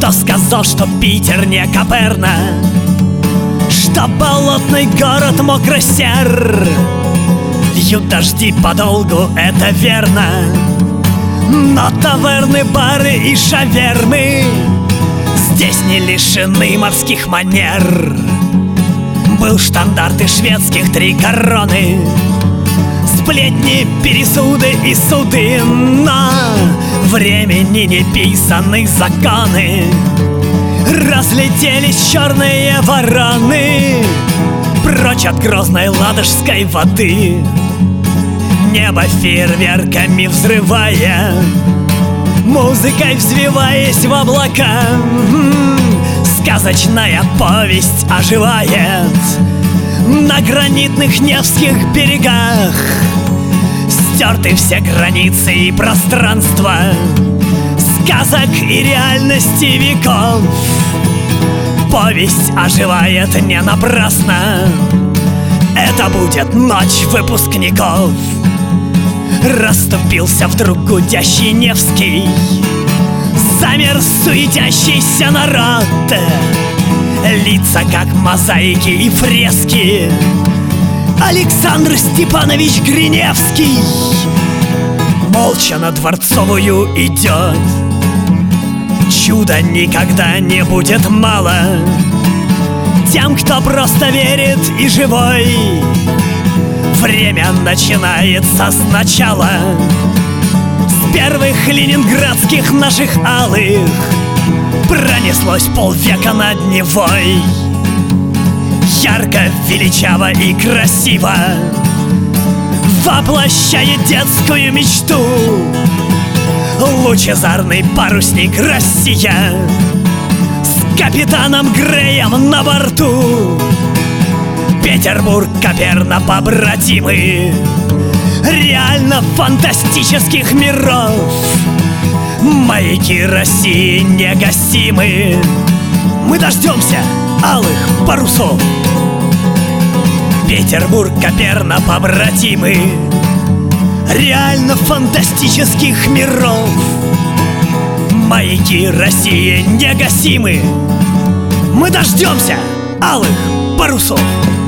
Кто сказал, что Питер не Коперна, что болотный город мокро-сер? Льют дожди подолгу, это верно, но таверны, бары и шавермы здесь не лишены морских манер. Был штандарт и шведских 3 короны, сплетни, пересуды и суды, но времени не писаны законы. Разлетелись черные вороны прочь от грозной ладожской воды. Небо фейерверками взрывая, музыкой взвиваясь в облака, сказочная повесть оживает на гранитных невских берегах. Стерты все границы и пространства сказок и реальности веков. Повесть оживает не напрасно, это будет ночь выпускников. Расступился вдруг гудящий Невский, замер суетящийся народ. Лица как мозаики и фрески. Александр Степанович Гриневский молча на Дворцовую идет. Чуда никогда не будет мало тем, кто просто верит и живой. Время начинается сначала, с первых ленинградских наших алых. Пронеслось полвека над Невой, ярко, величаво и красиво воплощает детскую мечту. Лучезарный парусник «Россия» с капитаном Греем на борту. Петербург, Коперна, побратимы реально фантастических миров. Маяки России негасимы, мы дождемся алых парусов. Петербург, Коперна, побратимы реально фантастических миров. Маяки России негасимы, мы дождемся алых парусов.